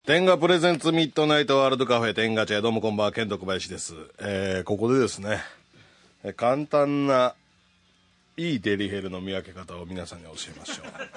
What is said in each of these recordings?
天下プレゼンツミッドナイトワールドカフェ天下茶屋、どうもこんばんは、ケント小林です。ここでですね、簡単ないいデリヘルの見分け方を皆さんに教えまし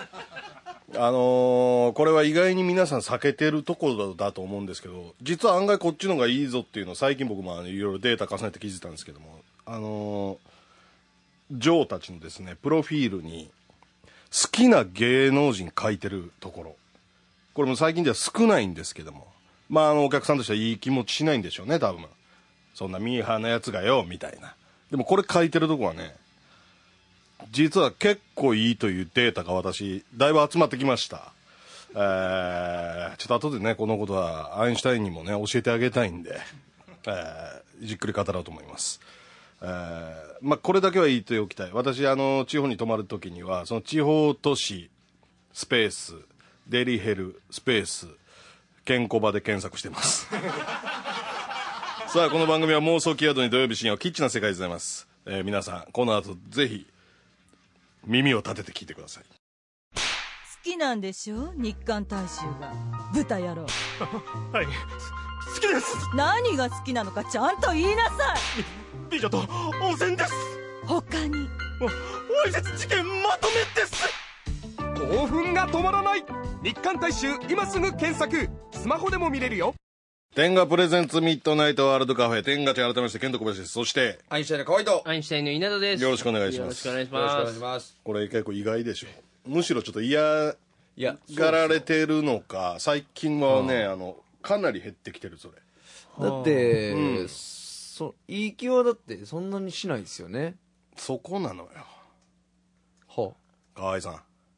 ょう。これは意外に皆さん避けてるところだと思うんですけど、実は案外こっちの方がいいぞっていうのを最近僕もいろいろデータ重ねて気づいたんですけども、ジョーたちのですねプロフィールに好きな芸能人書いてるところ、これも最近では少ないんですけども、お客さんとしてはいい気持ちしないんでしょうね、多分。そんなミーハーなやつがよみたいな。でもこれ書いてるとこはね、実は結構いいというデータが私だいぶ集まってきました。ちょっと後でねこのことはアインシュタインにもね教えてあげたいんで、じっくり語ろうと思います。これだけは言っておきたい。私地方に泊まるときにはその地方都市スペースデリヘルスペースケンコバで検索してますさあ、この番組は妄想キーワードに土曜日深夜はキッチンな世界でございます。皆さんこの後ぜひ耳を立てて聞いてください。 好きなんでしょ、日韓大衆が。豚野郎はい、好きです。 何が好きなのかちゃんと言いなさい。 美女と温泉です。 他にわいせつ事件まとめです。 興奮が止まらない日韓大衆、今すぐ検索。スマホでも見れるよ。 天下プレゼンツミッドナイトワールドカフェ天下茶、改めましてケント小林です。そしてアインシュタインの河合とアインシュタインの稲田です。 よろしくお願いします。 よろしくお願いしよろしくお願ます。 いします。 これ結構意外でしょ。むしろちょっと嫌がられてるのか、最近はね、かなり減ってきてる。それだって、いい気はだってそんなにしないですよね。 そこなのよ、 は河合さん。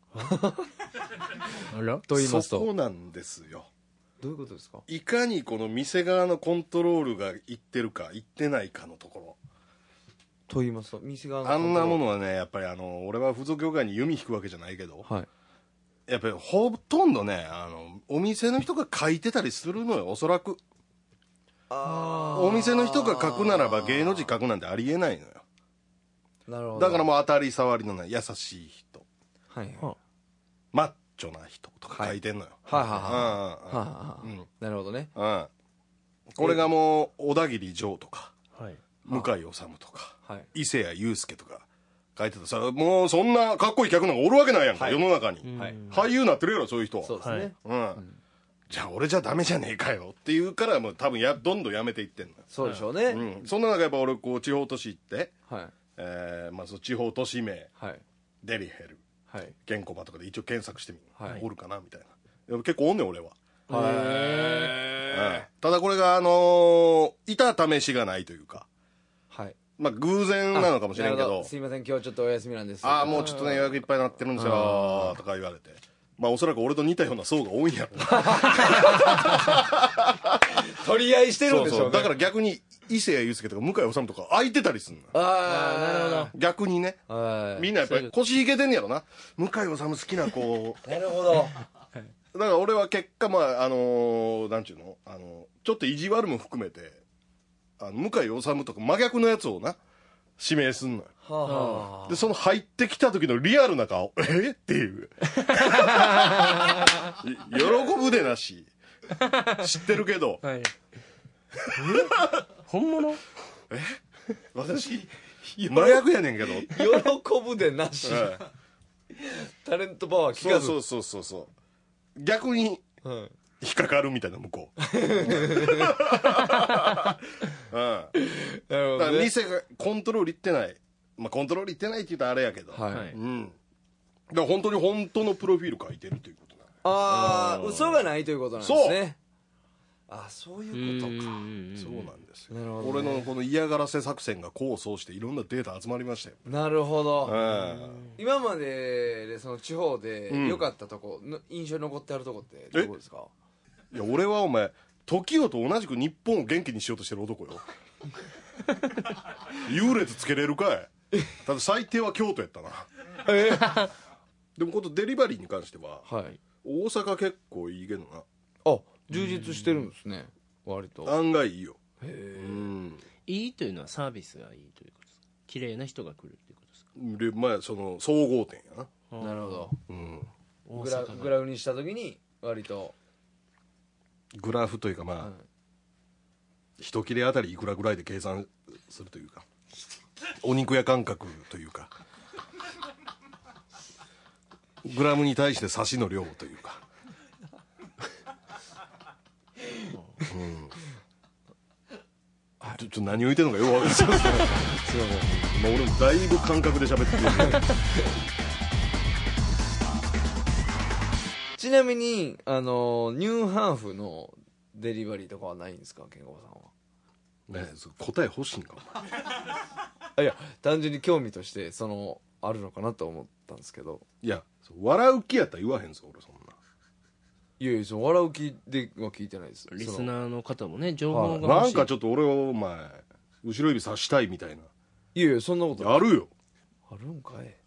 あらと言いますそとこなんですよ。 どういうことですか。 いかにこの店側のコントロールがいってるかいってないかのところ。 と言いますと店側のあんなものはね、やっぱり俺は風俗業界に弓引くわけじゃないけど、 はいやっぱりほとんどねお店の人が書いてたりするのよ、おそらく。お店の人が書くならば芸能人書くなんてありえないのよ。 なるほど。 だからもう当たり障りのない優しい人、 はいはいマッチョな人とか書いてんのよ。 はいはいはい。なるほどね。 これがもう小田切丈とか、 はい、 向井理とか、 はい、 伊勢谷友介とか書いてたさ、もうそんなかっこいい客なんかおるわけないやんか、 はい、 世の中に、 はい、 俳優なってるやろそういう人は。 そうですね、 じゃあ俺じゃダメじゃねえかよっていうから、もう多分どんどんやめていってんのよ。 そうでしょうね、 そんな中やっぱ俺こう地方都市行って、 はいその地方都市名、 はい、 デリヘル、 はい、 ケンコバとかで一応検索してみる、 はい、 おるかなみたいな。でも結構おんねん俺は。 へただこれがいた試しがないというか、 はい、 偶然なのかもしれんけど、 すいません今日ちょっとお休みなんです。 もうちょっとね予約いっぱいになってるんですよとか言われて、おそらく俺と似たような層が多いんやろ取り合いしてるんでしょうね。 そうだから逆に伊勢谷友介とか向井理とか空いてたりするの。 なるほど。 逆にね、みんなやっぱり腰いけてんねやろな、向井理好きな子なるほど。 だから俺は結果なんちゅうのちょっと意地悪も含めて向井理とか真逆のやつをな指名すんのよ。でその入ってきた時のリアルな顔っていう喜ぶでなし知ってるけど、 はい、本物私真逆やねんけど喜ぶでなし、タレントパワー聞かず。 そう逆に引っかかるみたいな向こうなるほどね。 店がコントロールいってない、コントロールいってないって言うとあれやけど、だから本当に本当のプロフィール書いてるということなの。 嘘がないということなんですね。そういうことか。 そうなんですよ。 なるほどね。 俺のこの嫌がらせ作戦が功を奏していろんなデータ集まりましたよ。 なるほど。今まででその地方で良かったとこ、印象に残ってあるとこってどこですか。 いや俺はお前時代と同じく日本を元気にしようとしてる男よ優劣つけれるかい。ただ最低は京都やったなでもこのデリバリーに関しては、大阪結構いいけどな。 充実してるんですね、割と。 案外いいよ。 いいというのはサービスがいいということですか。綺麗な人が来るっていうことですか。 でその総合点やな。 なるほど。グラフにした時に割とグラフというかまあ、一切れあたりいくらぐらいで計算するというか、お肉屋感覚というか、グラムに対してサシの量というか、ちょっと何を言ってるのかよく分かんない。すいません。もう俺もだいぶ感覚で喋ってる。 ちなみにニューハーフのデリバリーとかはないんですか、ケンコバさんは。 ねえ、答え欲しいんかお前。 いや単純に興味としてあるのかなと思ったんですけど。 いや笑う気やったら言わへんぞ俺そんな。 いやいや笑う気では聞いてないです。 リスナーの方もね情報がなん欲しい。 かちょっと俺をお前後ろ指さしたいみたいな。 いやいやそんなことあるよ。 あるんかい。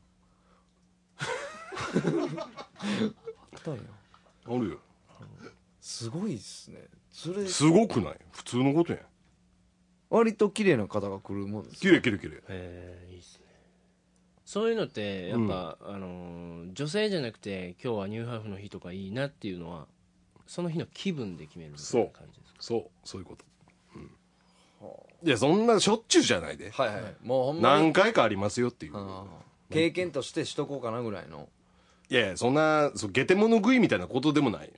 あったんや。 あるよ。 すごいっすね。それすごくない？普通のことやん。 割と綺麗な方が来るもんですか。 綺麗綺麗綺麗。 いいっすね。そういうのってやっぱ、女性じゃなくて今日はニューハーフの日とかいいなっていうのはその日の気分で決めるみたいな感じですか。 そういうこと。いやそんなしょっちゅうじゃないで。 はいはい。もうほんまに何回かありますよっていう。 経験としてしとこうかなぐらいの。 いやいやそんなゲテモノ食いみたいなことでもない。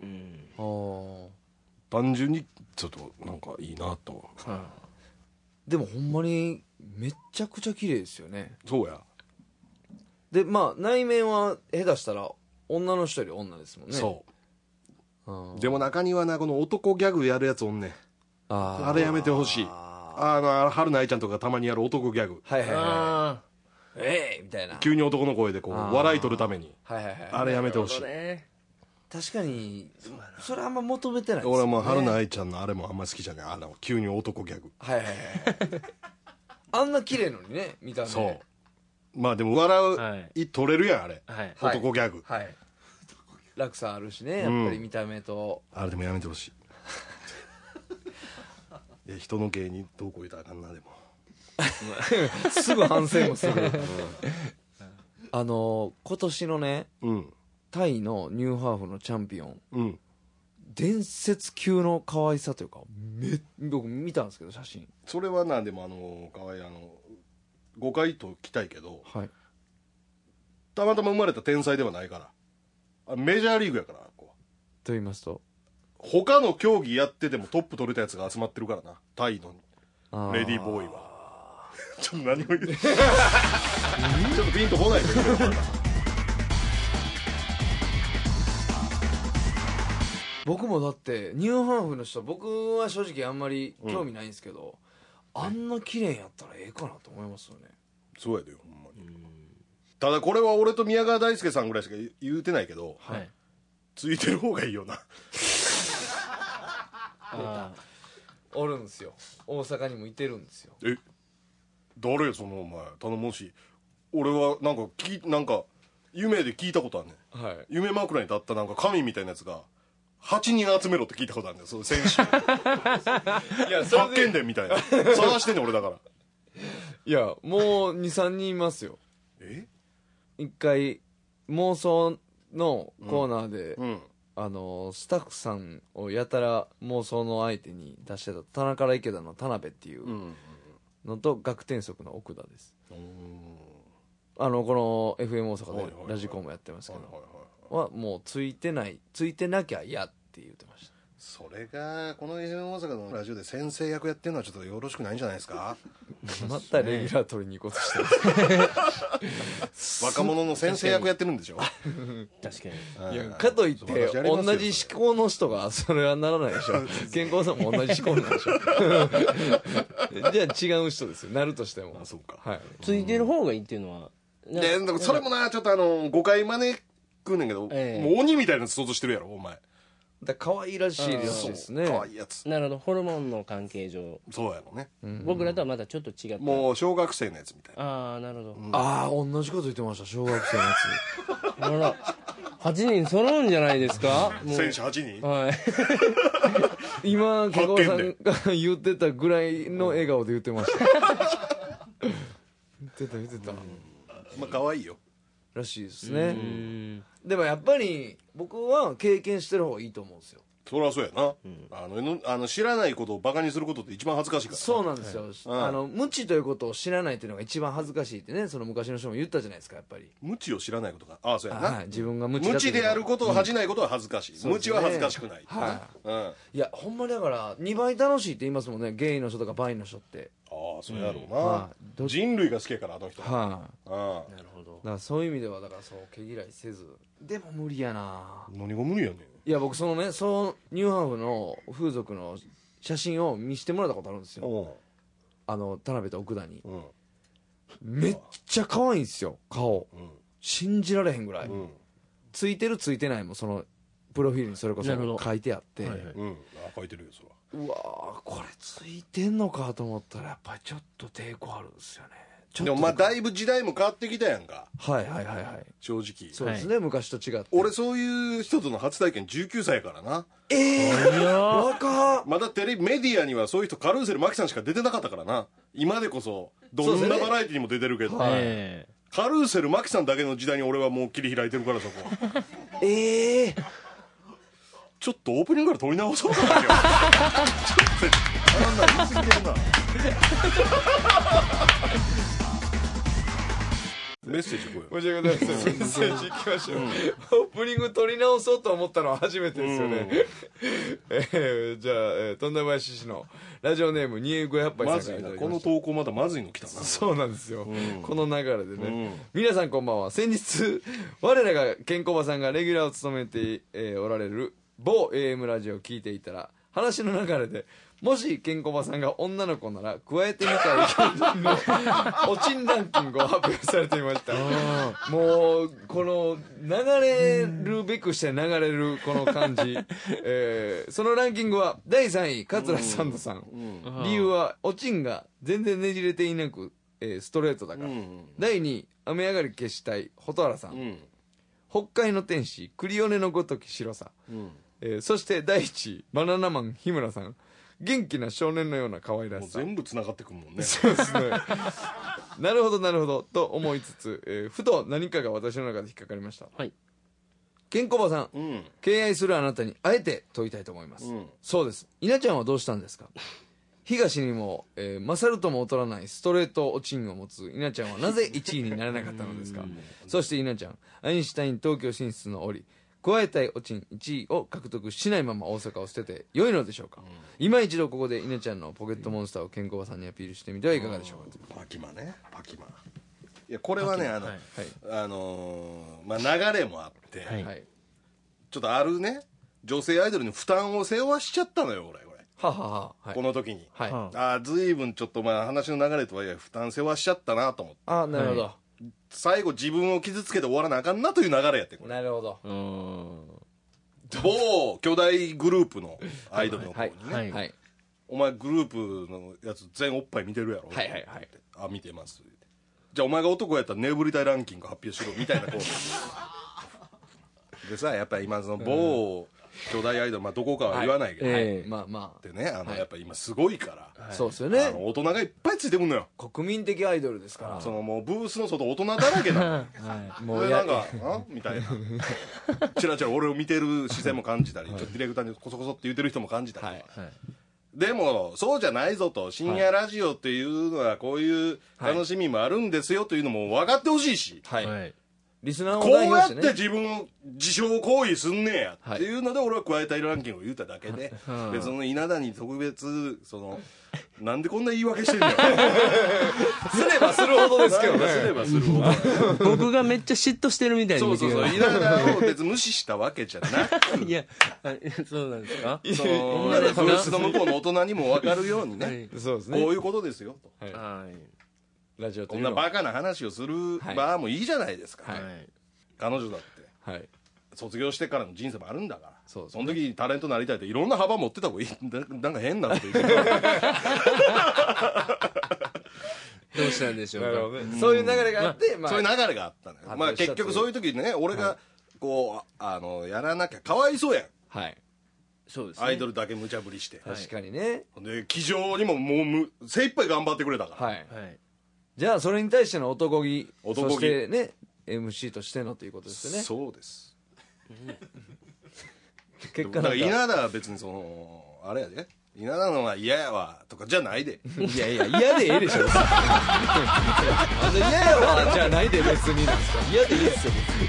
単純にちょっとなんかいいなと思う。 でもほんまにめちゃくちゃ綺麗ですよね。 そうや。 でまあ内面は下手したら女の人より女ですもんね。 そうでも中にはなこの男ギャグやるやつおんねん。あれやめてほしい。春菜愛ちゃんとかたまにやる男ギャグ。 はいはいはい。みたいな急に男の声でこう笑い取るために。 はいはいはい。 あれやめてほしい。 確かにそれあんま求めてないですよね。 俺はもう春菜愛ちゃんのあれもあんま好きじゃない。急に男ギャグ。 はいはいはい。あんな綺麗のにね見た目。 そうまあでも笑い取れるやんあれ。男ギャグ。 はい。落差あるしねやっぱり見た目と。 あれでもやめてほしい。いや人の芸にどうこう言うたらあかんなでも。 すぐ反省もする。今年のね、タイのニューハーフのチャンピオン、伝説級の可愛さというか僕見たんですけど写真。 それはなんでも可愛い誤解ときたいけど、たまたま生まれた天才ではないからメジャーリーグやから。と言いますと他の競技やっててもトップ取れたやつが集まってるからなタイのレディーボーイは。ちょっと何を言ってちょっとピンとこないけど僕もだってニューハーフの人僕は正直あんまり興味ないんですけど、あんな綺麗やったらええかなと思いますよね。 そうやでよほんまに。ただこれは俺と宮川大輔さんぐらいしか言うてないけど、ついてる方がいいよな。 おるんですよ大阪にもいてるんですよ。 誰よそのお前頼もしい。俺はなんか夢で聞いたことあるねん、夢枕に立ったなんか神みたいなやつが8人集めろって聞いたことあるねんその選手。いや発見伝みたいな探してんねん俺だから。 いやもう 2,3 人いますよ。一回妄想のコーナーで、スタッフさんをやたら妄想の相手に出してた田中から池田の田辺っていうのと学天則の奥田です。この FM 大阪でラジコンもやってますけどはもうついてなきゃ嫌って言ってました。 それがこの FM 大阪のラジオで先生役やってるのはちょっとよろしくないんじゃないですか。 またレギュラー取りに行こうとしてる。 若者の先生役やってるんでしょ。 確かに。 いやかといって同じ思考の人がそれはならないでしょ。健康さんも同じ思考なんでしょ。じゃあ違う人ですよなるとしても。 そうか、 ついてる方がいいっていうのはでそれもなちょっと誤解招くねんけど、もう鬼みたいなやつ想像してるやろお前。 だ可愛らしいですね。 可愛いやつ。 なるほどホルモンの関係上そうやろね、 僕らとはまたちょっと違った。 もう小学生のやつみたいな。なるほど、 同じこと言ってました小学生のやつ。あら8人揃うんじゃないですか。 選手8人。 はい。今ケコさんが言ってたぐらいの笑顔で言ってました。言ってた。 まあ可愛いよらしいですね。でもやっぱり僕は経験してる方がいいと思うんですよ。 そりゃそうやな、知らないことをバカにすることって一番恥ずかしいから。 そうなんですよ、無知ということを知らないというのが一番恥ずかしいってね、その昔の人も言ったじゃないですか。やっぱり無知を知らないことが、ああそうやな、 はい、自分が無知だ無知であることを恥じないことは恥ずかしい、 そうですね無知は恥ずかしくない、 いやほんまにだから2倍楽しいって言いますもんね、ゲイの人とかバイの人って。 ああそうやろうな、人類が好きやからあの人はあなるほど。 だからそういう意味ではだからそう毛嫌いせず、でも無理やな。 何が無理やねん。 いや僕そのね、そのニューハーフの風俗の写真を見せてもらったことあるんですよ、田辺と奥田に。めっちゃ可愛いんですよ顔、信じられへんぐらい、ついてるついてないもそのプロフィールにそれこそ書いてあって、 書いてるよそれは。 うわーこれついてんのかと思ったらやっぱりちょっと抵抗あるんですよね。 でもまあだいぶ時代も変わってきたやんか、 はいはいはいはい、 正直。 そうですね、昔と違って。 俺そういう人との初体験19歳やからな。 若っ。 まだテレビメディアにはそういう人カルーセル麻紀さんしか出てなかったからな。今でこそどんなバラエティにも出てるけど、カルーセル麻紀さんだけの時代に俺はもう切り開いてるから、そこちょっとオープニングから撮り直そうかな今日ちょっとあんな言い過ぎてるなメッセージこ申し訳ないです。メッセージいきましょう、オープニング撮り直そうと思ったのは初めてですよね、じゃあ、富田林市のラジオネーム2500杯さんからいただきました。 まずいな、この投稿まだまずいの来たな。 そうなんですよ、この流れでね、皆さんこんばんは。先日我らがケンコバさんがレギュラーを務めて、おられる某 AM ラジオを聞いていたら、話の流れでもしケンコバさんが女の子なら加えてみたいのおちんランキングを発表されていました。もうこの流れるべくして流れるこの感じ、そのランキングは第3位桂サンドさん、理由はおちんが全然ねじれていなく、ストレートだから、第2位雨上がり消したい蛍原さん、北海の天使クリオネのごとき白さ、そして第1位バナナマン日村さん、元気な少年のような可愛らしさ。 全部つながってくるもんね。 そうですねなるほどなるほどと思いつつ、ふと何かが私の中で引っかかりました。 はい。 ケンコバさん、敬愛するあなたにあえて問いたいと思います、そうです。稲ちゃんはどうしたんですか。東にも、勝るとも劣らないストレートおちんを持つ稲ちゃんはなぜ1位になれなかったのですか。そして稲ちゃん、アインシュタイン東京進出の折加えたいおちん1位を獲得しないまま大阪を捨てて良いのでしょうか。今一度ここで稲ちゃんのポケットモンスターをケンコバさんにアピールしてみてはいかがでしょうか。 パキマね、パキマ。いやこれはね、まあ流れもあって、ちょっとあるね女性アイドルに負担を背負わしちゃったのよ俺。この時に、随分ちょっとまあ話の流れとはいえ負担背負わしちゃったなと思って。 あ、なるほど。 最後自分を傷つけて終わらなあかんなという流れやってこれ。 なるほど。 某巨大グループのアイドルの子にね、お前グループのやつ全おっぱい見てるやろ。あ、見てます。じゃあお前が男やったら眠りたいランキング発表しろみたいなこうでさ、やっぱり今その某巨大アイドル、まあどこかは言わないけど、 まあまあでね、やっぱ今すごいから、 そうですよね、 大人がいっぱいついてくんのよ。 国民的アイドルですから、 そのもうブースの外大人だらけなのもうなんかみたいなチラチラ俺を見てる視線も感じたり、ちょっとディレクターにコソコソって言ってる人も感じたり、でもそうじゃないぞと、深夜ラジオっていうのはこういう楽しみもあるんですよというのも分かってほしいし、 リスナーをこうやって自分を自傷行為すんねやっていうので俺は加えたいランキングを言っただけで、別に稲田に特別そのなんでこんな言い訳してんだよすればするほどですけどね。 すればするほど僕がめっちゃ嫉妬してるみたいに見てる。 そう稲田を別に無視したわけじゃなくいや、そうなんですか。 そのブースの向こうの大人にも分かるようにね、 そうですね、 こういうことですよと、 ラジオこんなバカな話をする場もいいじゃないですか、彼女だって、卒業してからの人生もあるんだから、その時にタレントになりたいっていろんな幅持ってた方がいい。なんか変なこと言ってどうしたんでしょうか。 そういう流れがあって、 そういう流れがあったのよ。まあ結局そういう時にね、俺がこうやらなきゃかわいそうやん。 そうですね、 アイドルだけ無茶ぶりして。 確かにね。 で気丈にももう精一杯頑張ってくれたから、 じゃあそれに対しての男気、そしてね MC としてのということですよね。 そうですだから結果なんか稲田は別にそのあれやで稲田のは嫌やわとかじゃないでいやいや嫌でええでしょなんで嫌やわじゃないで別になんですか嫌でいいですよ別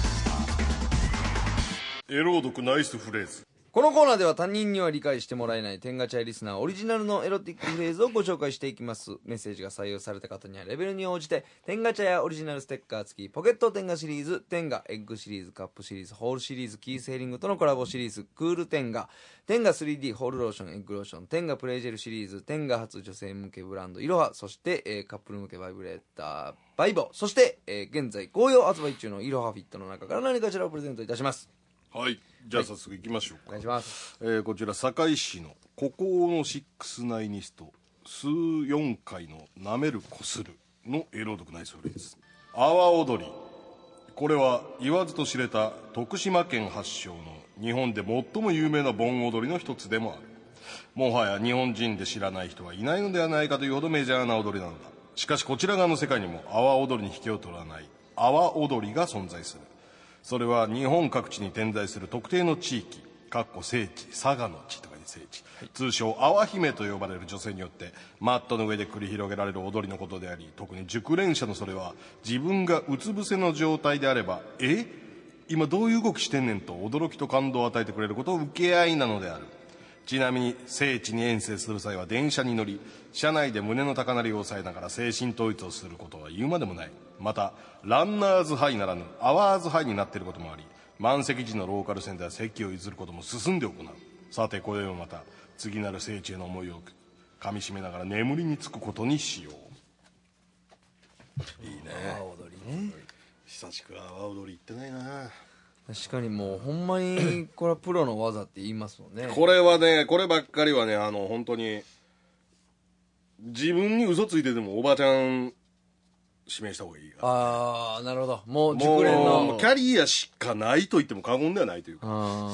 にエロ読ナイスフレーズ。 このコーナーでは他人には理解してもらえない天ガチャイリスナーオリジナルのエロティックフレーズをご紹介していきます。メッセージが採用された方にはレベルに応じて天ガチャやオリジナルステッカー付きポケット天ガシリーズ、天ガエッグシリーズ、カップシリーズ、ホールシリーズ、キーセーリングとのコラボシリーズ、クール天ガ、天ガ 3D ホールローションエッグローション、天ガプレイジェルシリーズ、天ガ初女性向けブランドイロハ、そして、カップル向けバイブレーターバイボ、そして、現在好評発売中のイロハフィットの中から何かしらをプレゼントいたします。 はい、じゃあ早速いきましょうか。 お願いします。 こちら堺市の孤高のシックスナイニスト数4回のなめるこするのエロ読ナイスフレーズ。阿波踊り、これは言わずと知れた徳島県発祥の日本で最も有名な盆踊りの一つでもある。もはや日本人で知らない人はいないのではないかというほどメジャーな踊りなのだ。しかしこちら側の世界にも阿波踊りに引けを取らない阿波踊りが存在する。それは日本各地に点在する特定の地域聖地、佐賀の地とかいう聖地、通称阿波姫と呼ばれる女性によってマットの上で繰り広げられる踊りのことであり、特に熟練者のそれは自分がうつ伏せの状態であれば今どういう動きしてんねんと驚きと感動を与えてくれることを受け合いなのである。ちなみに聖地に遠征する際は電車に乗り、車内で胸の高鳴りを抑えながら精神統一をすることは言うまでもない。またランナーズハイならぬアワーズハイになっていることもあり、満席時のローカル線では席を譲ることも進んで行う。さて今宵もまた次なる聖地への思いをかみしめながら眠りにつくことにしよう。いいね。 阿波踊りね。 久しく阿波踊り行ってないな。 確かにもうほんまにこれはプロの技って言いますもんね。 これはね、こればっかりはね、本当に自分に嘘ついててもおばちゃん指名した方がいいから。 ああ、なるほど。もう熟練のキャリアしかないと言っても過言ではないというか。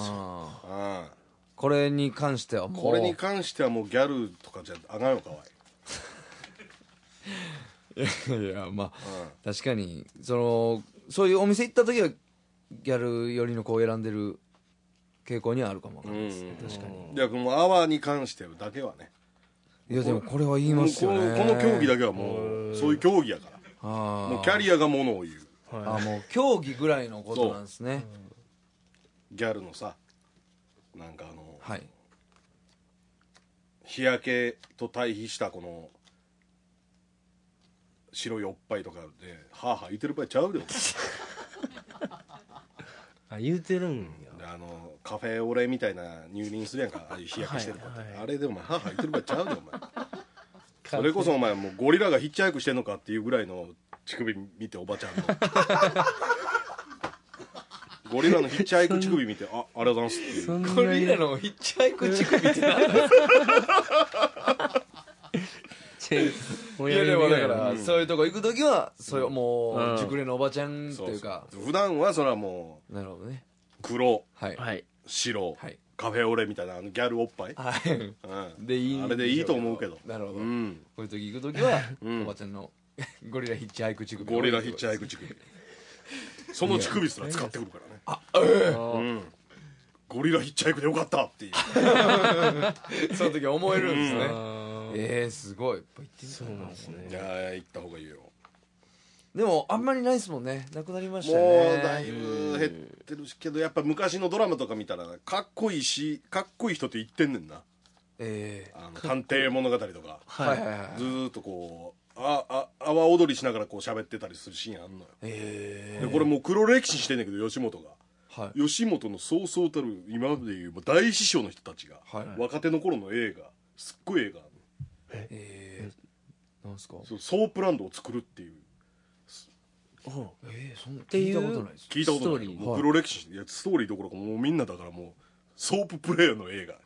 これに関してはもうこれに関してはもうギャルとかじゃあかんよかわい。 いやまあ、確かにそういうお店行った時はギャル寄りの子を選んでる傾向にはあるかもわかんないですね。確かに。 いやこのアワーに関してだけはね。 いやでもこれは言いますよね。 この競技だけはもうそういう競技やから。もうキャリアがものを言う。 もう競技ぐらいのことなんですね。 ギャルのさ、なんかはい、 日焼けと対比したこの白いおっぱいとかではあはあ言ってる場合ちゃうで。 あ、言うてるんや。 カフェオレみたいな入輪するやんか、ああいう日焼けしてる子って、あれでお前はあはあ言ってる場合ちゃうでお前。それこそお前もうゴリラがヒッチハイクしてんのかっていうぐらいの乳首見て、おばちゃんのゴリラのヒッチハイク乳首見てありがとうございますっていう。 ゴリラのヒッチハイク乳首って何ですか。いやでもだからそういうとこ行く時はそういうもう熟練のおばちゃんっていうか、 普段はそれはもうなるほどね、 黒、 はい白、 はい、 カフェオレみたいなギャルおっぱい、 はい、でいい、 あれでいいと思うけど。 なるほど、こういう時行く時はおばちゃんのゴリラヒッチハイク乳首、 ゴリラヒッチハイク乳首、その乳首すら使ってくるからね。ゴリラヒッチハイクでよかったっていうその時思えるんですね。すごい。 そうなんですね。 いや行った方がいいよ。 でもあんまりないですもんね。なくなりましたね。 もうだいぶ減ってるけど、やっぱ昔のドラマとか見たらかっこいいし、かっこいい人って言ってんねんな。探偵物語とか、ずーっとこう阿波踊りしながらこう喋ってたりするシーンあんのよ。でこれもう黒歴史してんねんけど、吉本が、吉本のそうそうたる今までいう大師匠の人たちが、若手の頃の映画、すっごい映画なんすか。 ソープランドを作るっていう。 そんな聞いたことないです。 聞いたことない。もう黒歴史、いやストーリーどころかもうみんなだからもうソーププレイヤーの映画。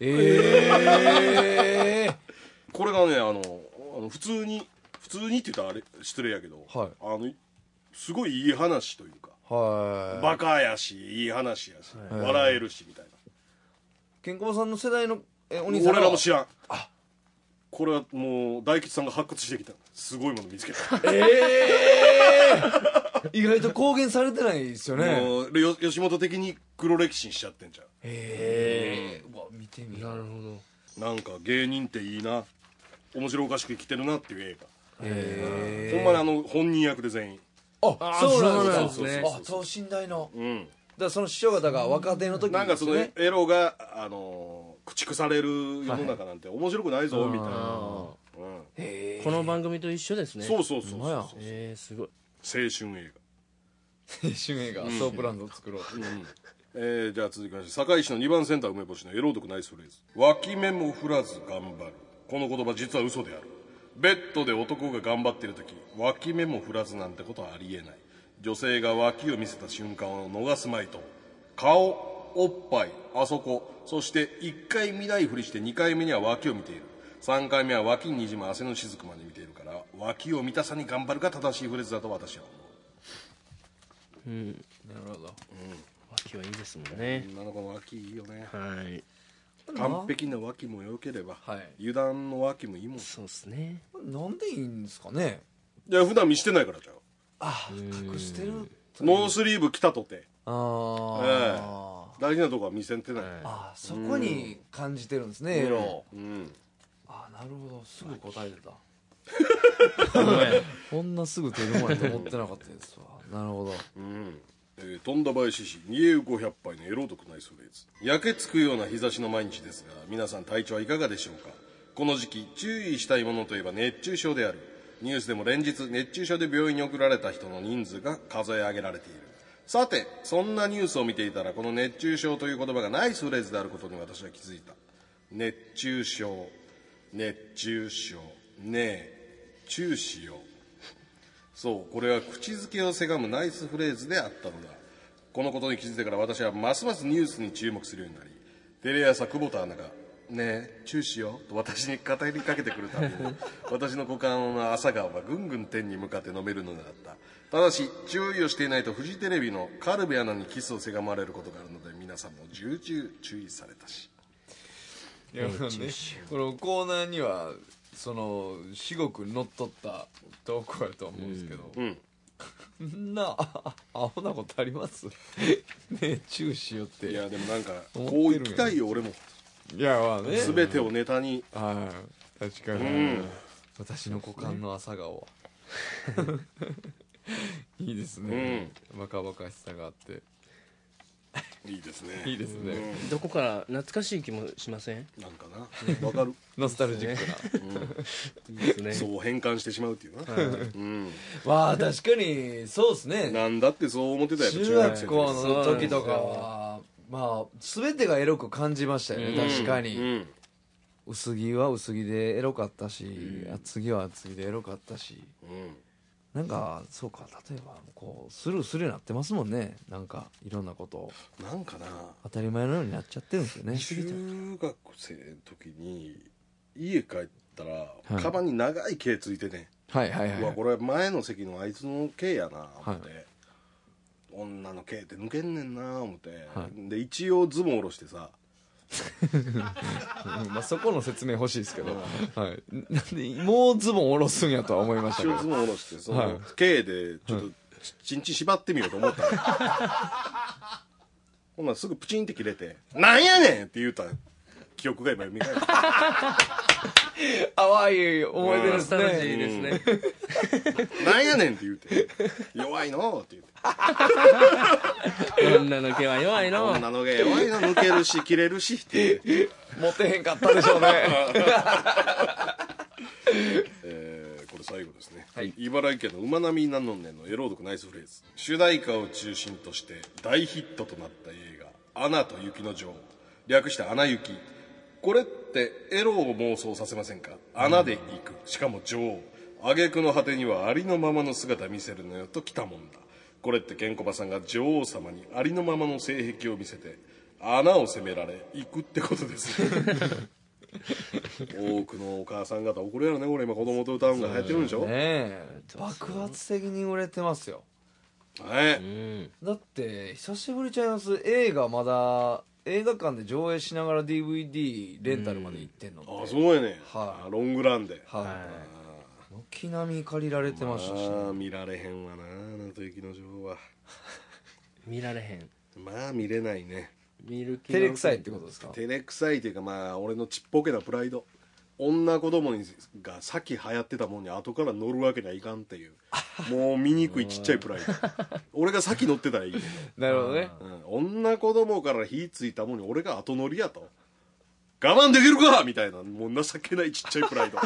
これがね普通にって言ったらあれ失礼やけど、すごいいい話というか、バカやしいい話やし、笑えるしみたいな。 ケンコバさんの世代のお兄さん俺らも知らん。これはもう大吉さんが発掘してきたすごいもの見つけた。 意外と公言されてないですよね。 もう吉本的に黒歴史にしちゃってんじゃん。 へえ、うわ見てみよう。 なるほど。 なんか芸人っていいな、面白おかしく生きてるなっていう映へ画。ほんまに本人役で全員。 あ、そうなんですね。 そうそうそうあ、等身大の。だかうん。 らその師匠方が若手の時になんかそのですね。 エロが駆逐される世の中なんて面白くないぞみたいな。 あうんへえ。 この番組と一緒ですね。 そうそうそうほんまやそう。 すごい。 青春映青春映画、ソープランドを作ろう。 画。じゃあ続きまして堺市の2番センター梅干しのエロ読ナイスフレーズ。脇目も振らず頑張る。この言葉実は嘘である。ベッドで男が頑張っている時、脇目も振らずなんてことはありえない。女性が脇を見せた瞬間を逃すまいと、顔、おっぱい、あそこ、そして1回見ないふりして2回目には脇を見ている。3回目は脇ににじむ汗の雫まで見ているから、脇を見たさに頑張るが正しいフレーズだと私は思う。 なるほど。 脇はいいですもんね。 女の子の脇いいよね。 はい。 完璧な脇も良ければ、 はい油断の脇もいいもん。 そうですね。 なんでいいんですかね。 いや普段見してないからじゃん。 あ、隠してる。 ノースリーブ着たとて、 ああ。 大事なとこは見せてない。 あ、そこに感じてるんですね、エロ。 うん。 あ、なるほど。すぐ答えてた。 ほんまやこんなすぐ出るもんやと思ってなかったですわ。なるほど。 富田林市二栄500杯のエロ読ナイスフレーズ。焼けつくような日差しの毎日ですが、皆さん体調はいかがでしょうか。この時期注意したいものといえば熱中症である。ニュースでも連日熱中症で病院に送られた人の人数が数え上げられている。さてそんなニュースを見ていたら、この熱中症という言葉がナイスフレーズであることに私は気づいた。熱中症、熱中症、ねえ注視よ。そう、これは口づけをせがむナイスフレーズであったのだ。このことに気づいてから私はますますニュースに注目するようになり、テレ朝久保田アナが「ねえ注視よ」と私に語りかけてくるために私の股間の朝顔はぐんぐん天に向かって飲めるのであった。ただし注意をしていないとフジテレビのカルベアナにキスをせがまれることがあるので、皆さんも重々注意されたし。 いや、ね、このコーナーにはその至極乗っ取った投稿やと思うんですけど、んなアホなことありますねえ注視よって。 いやでもなんかこう行きたいよ俺も。 いやまあね、 全てをネタに。 はい確かに、私の股間の朝顔はいいですね、バカバカしさがあっていいですね。 いいですね、 どこから懐かしい気もしません？ なんかな、わかる。 ノスタルジックな、 いいですね。 そう変換してしまうっていうな。 まあ確かにそうですね。 なんだってそう思ってたやつ。 中学校の時とかはまあ全てがエロく感じましたよね、確かに、薄着は薄着でエロかったし、厚着は厚着でエロかったし、なんかそうか、例えばこうスルーするようになってますもんね。なんかいろんなことなんかな、 当たり前のようになっちゃってるんですよね。 中学生の時に家帰ったら、カバンに長い毛ついてて、 はいはいはい、 うわこれ前の席のあいつの毛やな思って、女の毛って抜けんねんな思って、で一応ズボン下ろしてさまあそこの説明欲しいですけど、はい、なんでもうズボン下ろすんやとは思いましたけど、 一応ズボン下ろしてその毛でちょっとチンチン縛ってみようと思ったの、ほんならすぐプチンって切れて「なんやねん!」って言うた記憶が今蘇る。 淡い思い出ですね。 いいですね。 なんやねんって言うて「弱いの」って言うて女の毛は弱いの。 女の毛弱いの、抜けるし切れるしって言って、 モテへんかったでしょうね。 これ最後ですね、茨城県の馬並なのねのエロ読ナイスフレーズ。主題歌を中心として大ヒットとなった映画「アナと雪の女王」、略して「アナ雪」。これってエロを妄想させませんか？穴で行く、しかも女王、挙句の果てにはありのままの姿見せるのよときたもんだ。これってケンコバさんが女王様にありのままの性癖を見せて穴を攻められ行くってことです多くのお母さん方怒るやろね、これ今子供と歌うんが流行ってるんでしょ、 爆発的に売れてますよ。だって久しぶりちゃいます？映画まだ映画館で上映しながら DVD レンタルまで行ってんのって。 あ、そうやね、ロングランで。 軒並み借りられてましたし、 まあ見られへんわな、なんと雪の女王は。 見られへん。 まあ見れないね。 見る気照れくさいってことですか？ 照れくさいというか、まあ俺のちっぽけなプライド。女子供が先流行ってたもんに後から乗るわけにはいかんっていう、もう醜いちっちゃいプライド。俺が先乗ってたらいいけど、 なるほどね。 女子供から火ついたもんに俺が後乗りやと、我慢できるかみたいな、もう情けないちっちゃいプライド。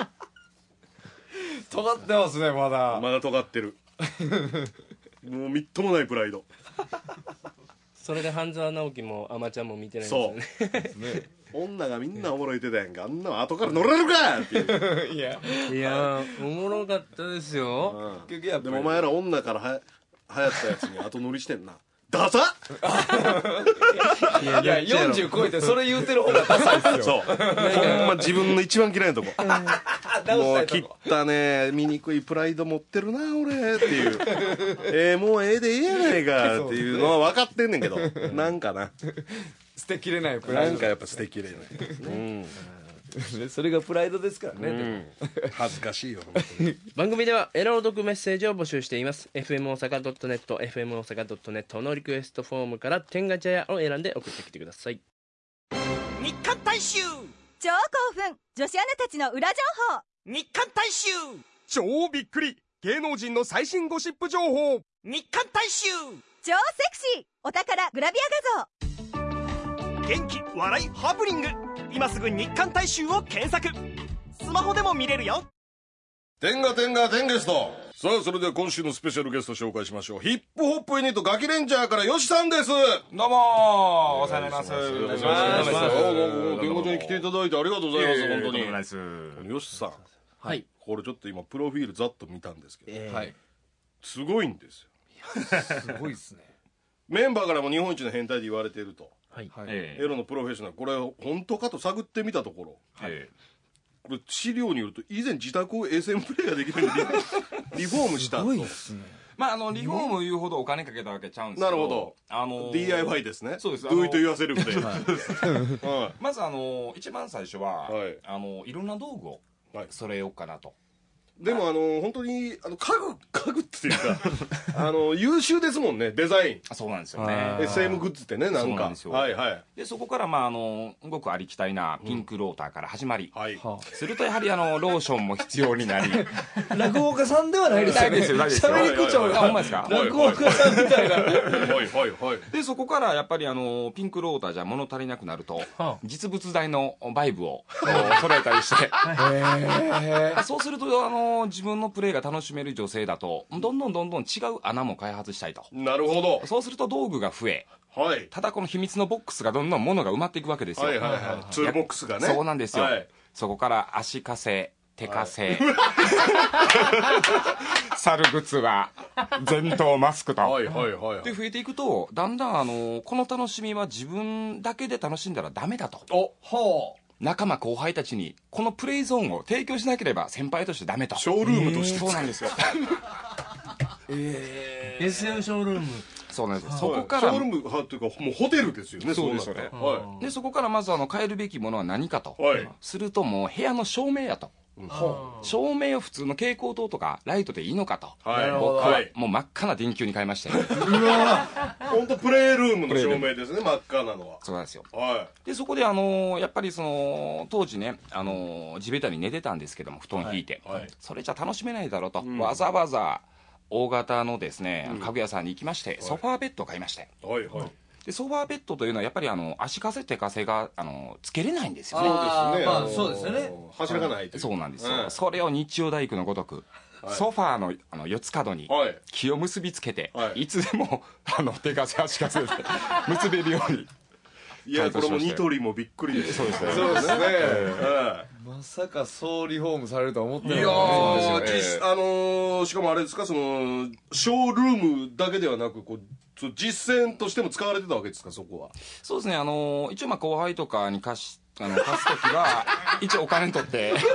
尖ってますね、まだ。 まだ尖ってる。もうみっともないプライド。 それで半沢直樹もアマちゃんも見てないんですよね。 女がみんなおもろいてたやんか、あんなの後から乗れるかっていう。 いや、 いやー、おもろかったですよ。 結局やっぱりでもお前ら女から流行ったやつに後乗りしてんな。ダサいや40超えてそれ言うてる方がダサいっすよ。 そう。ほんま自分の一番嫌いなとこ。もう切ったね、醜いプライド持ってるな俺っていう。もうええでええやないかっていうのは分かってんねんけど、なんかな、 捨てきれないプライド。 なんかやっぱ捨てきれない。うんそれがプライドですからね。 恥ずかしいよ本当に。 番組ではエロ読メッセージを募集しています。 FM 大阪 .net FM 大阪 .net のリクエストフォームから天下茶屋を選んで送ってきてください。 日刊大衆超興奮、女子アナたちの裏情報。 日刊大衆超びっくり芸能人の最新ゴシップ情報。 日刊大衆超セクシー、お宝グラビア画像。 元気笑いハプニング、今すぐ日刊大衆を検索。スマホでも見れるよ。 天下天下天ゲスト。さあそれでは今週のスペシャルゲスト紹介しましょう。ヒップホップユニットガキレンジャーからヨシさんです。 どうもお世話になります。 お願いします。天下町に来ていただいてありがとうございます。本当に。 ないです。 ヨシさん、 はい。 これちょっと今プロフィールざっと見たんですけど、 はい。 すごいんですよ。 すごいっすね。 メンバーからも日本一の変態で言われていると。 はい。 エロのプロフェッショナル、これ本当かと探ってみたところ、これ資料によると以前自宅を SM プレイができるようにリフォームしたと。 すごいっすね。 まあリフォーム言うほどお金かけたわけちゃうんですけど。 なるほど。DIY ですね。 そうです。 Do it yourself で。 まず一番最初ははいいろんな道具を揃えようかなと。 でも本当に家具っていうか優秀ですもんね、デザイン。 そうなんですよね。 SM グッズってね、なんか。はいはい。 でそこからごくありきたりなピンクローターから始まり、 はい。 するとやはりローションも必要になり。 落語家さんではないですよね。 大丈夫ですよ。 喋り口調がほんまですか。 落語家さんみたいな。 はいはいはい。 でそこからやっぱりピンクローターじゃ物足りなくなると、実物大のバイブを揃えたりしてそうすると自分のプレイが楽しめる女性だとどんどん違う穴も開発したいと。 なるほど。 そうすると道具が増え、 はい。 ただこの秘密のボックスがどんどん物が埋まっていくわけですよ。 はいはいはい。ツールボックスがね。 そうなんですよ。 はい。 そこから足かせ、手かせ、猿靴は前頭マスクと。 はいはいはい。 で増えていくとだんだんこの楽しみは自分だけで楽しんだらダメだと。仲間後輩たちにこのプレイゾーンを提供しなければ先輩としてダメと。 ショールームとして。 そうなんですよ。 SM ショールーム。 そうなんです。そこからショールームというかもうホテルですよね。 そうですよね。でそこからまず変えるべきものは何かと。するともう部屋の照明やと。照明を普通の蛍光灯とかライトでいいのかと。僕はもう真っ赤な電球に変えましたよ。 本当プレイルームの照明ですね、真っ赤なのは。 そうなんですよ。 はでそこでやっぱり当時ね地べたに寝てたんですけども布団引いて、それじゃ楽しめないだろうと、わざわざ大型のですね家具屋さんに行きましてソファーベッドを買いまして、 はいはい。 でソファーベッドというのはやっぱり足かせ手かせがつけれないんですよね。 そうですね。 まあそうですよね。 柱がないという。 そうなんですよ。それを日曜大工のごとくソファーの四つ角に木を結びつけて、いつでも手かせ足かせで結べるように。 いやこれもニトリもびっくりです。 そうですね。 そうですね。 まさかそうリフォームされるとは思ってない。 いやしかもあれですか、ショールームだけではなく実践としても使われてたわけですか、そこは。 そうですね。一応後輩とかに貸し貸す時は一応お金取ってなる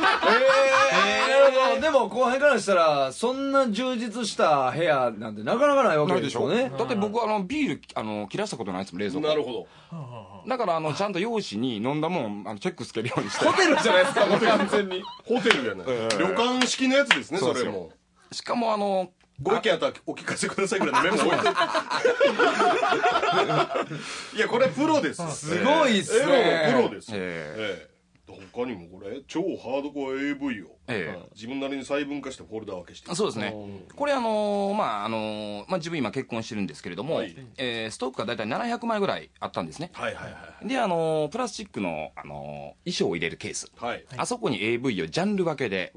ほど。でも後輩からしたらそんな充実した部屋なんてなかなかないわけですよね。 だって僕ビール切らしたことないですもん、冷蔵庫。 なるほど。 だからちゃんと用紙に飲んだもんチェックつけるようにして。 ホテルじゃないですか、もう完全に。 ホテルじゃない。旅館式のやつですね、それも。 しかもご意見あったらお聞かせくださいぐらいのメモ置いていやこれプロです。 すごいっすね。 プロです。他にもこれ超ハードコア AV を自分なりに細分化してフォルダ分けして。 そうですね。これ自分今結婚してるんですけれども、ストックが大体700枚ぐらいあったんですね。でプラスチックの衣装を入れるケース、あそこに AV をジャンル分けで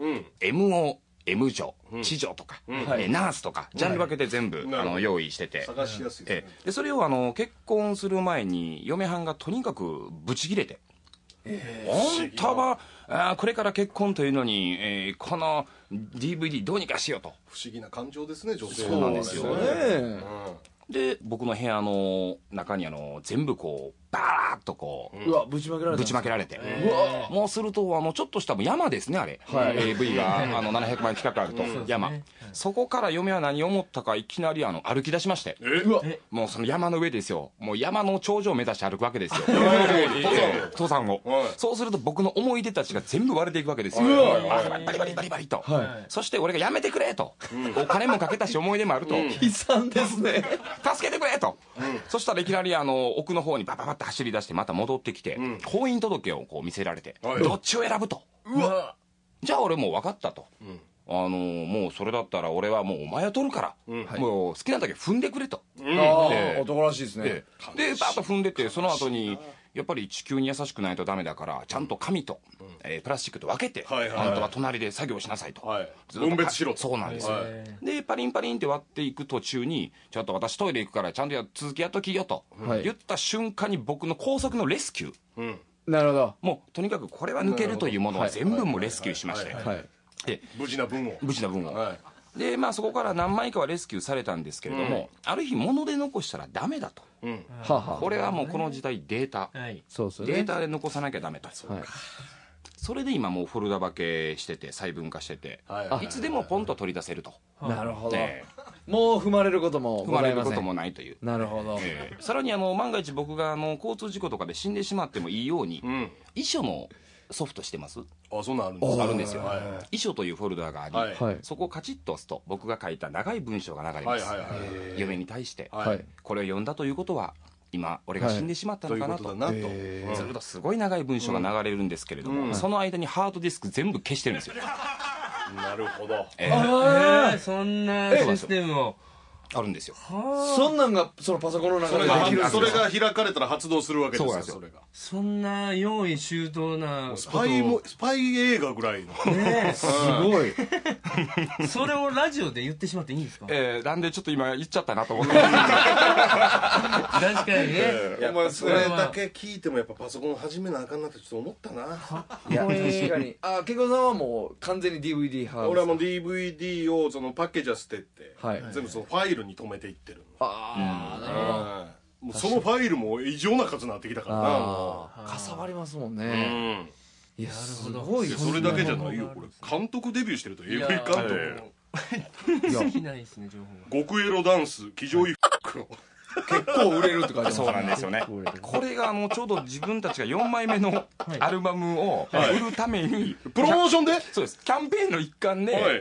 MO M 女、知女とか、ナースとかジャンル分けて全部用意してて、 探しやすいですね。 でそれを結婚する前に嫁はんがとにかくブチ切れて、あんたはこれから結婚というのに、この DVD どうにかしようと。 不思議な感情ですね、女性の。 そうなんですよね。で僕の部屋の中に全部こうバーッとこう、 ぶちまけられて、 もうするとちょっとした山ですね、あれ、AV が700枚近くあると山、そこから嫁は何を思ったか、いきなり歩き出しまして、もうその山の上ですよ、もう山の頂上を目指して歩くわけですよ、登山を。そうすると僕の思い出たちが全部割れていくわけですよ、バリバリバリバリと。そして俺がやめてくれと、お金もかけたし思い出もあると、 悲惨ですね、 助けてくれと。そしたらいきなり奥の方にバババッと走り出してまた戻ってきて、婚姻届をこう見せられて、どっちを選ぶと。じゃあ俺もう分かったと、もうそれだったら俺はもうお前を取るから、もう好きなだけ踏んでくれと。 男らしいですね。 でバーッと踏んでて、その後にやっぱり地球に優しくないとダメだから、ちゃんと紙とプラスチックと分けて、あんたは隣で作業しなさいと、 分別しろと。 そうなんですよ。でパリンパリンって割っていく途中に、ちょっと私トイレ行くからちゃんと続きやっときよと言った瞬間に、僕の高速のレスキュー、 なるほど、 もうとにかくこれは抜けるというものは全部もレスキューしまして、 無事な分をでそこから何枚かはレスキューされたんですけれども、ある日物で残したらダメだと、これはもうこの時代データ、データで残さなきゃダメと。それで今もうフォルダ分けしてて細分化してて、いつでもポンと取り出せると。 なるほど。もう踏まれることもございません。 踏まれることもないという。 なるほど。 さらに万が一僕が交通事故とかで死んでしまってもいいように、遺書のソフトしてます。 そんなんあるんです。 あるんですよ。遺書というフォルダがあり、そこをカチッと押すと僕が書いた長い文章が流れます。嫁に対して、これを読んだということは今俺が死んでしまったのかなと、ずっとすごい長い文章が流れるんですけれども、その間にハードディスク全部消してるんですよ。 なるほど。 そんなシステムをあるんですよ。 そんなんがそのパソコンの中でできる。 それが開かれたら発動するわけですよ。それがそんな用意周到なスパイ映画ぐらいのね。すごい。 それをラジオで言ってしまっていいんですか？ なんでちょっと今言っちゃったなと思って。確かにね。 それだけ聞いてもやっぱパソコン始めなあかんなってちょっと思ったな。 いや確かに。ケンコさんはもう完全に DVD 派。 俺はもう DVD をそのパッケージは捨てて、全部そのファイルに留めていってる。 なるほど。 もうそのファイルも異常な数になってきたからな。 かさばりますもんね。いや、すごい。 それだけじゃないよ、これ監督デビューしてると AV 監督。 好きないですね、情報が。 極エロダンス騎乗位フックの結構売れるって書いてます。 そうなんですよね。これがちょうど自分たちが4枚目のアルバムを売るためにプロモーションで、 そうです、キャンペーンの一環で